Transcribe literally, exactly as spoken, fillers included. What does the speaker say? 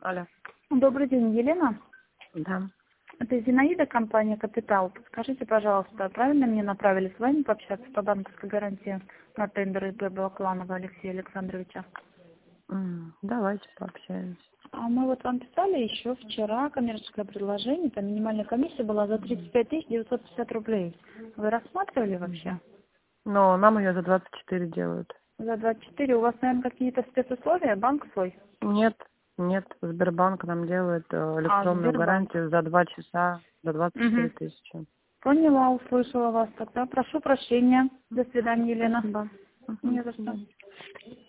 Алло. Добрый день, Елена. Да. Это Зинаида, компания «Капитал». Скажите, пожалуйста, правильно мне направили с вами пообщаться по банковской гарантии на тендер ИП Балакланова Алексея Александровича? М, Давайте пообщаемся. А мы вот вам писали еще вчера коммерческое предложение, там минимальная комиссия была за тридцать пять тысяч девятьсот пятьдесят рублей. Вы рассматривали вообще? Но нам ее за двадцать четыре делают. За двадцать четыре у вас, наверное, какие-то спецусловия, банк свой? Нет, нет, Сбербанк нам делает э, А, электронную Сбербанк. гарантию за два часа за двадцать четыре Угу. тысячи. Поняла, услышала вас тогда. Прошу прощения. До свидания, Елена. Спасибо. Не Мгм, за до что. свидания.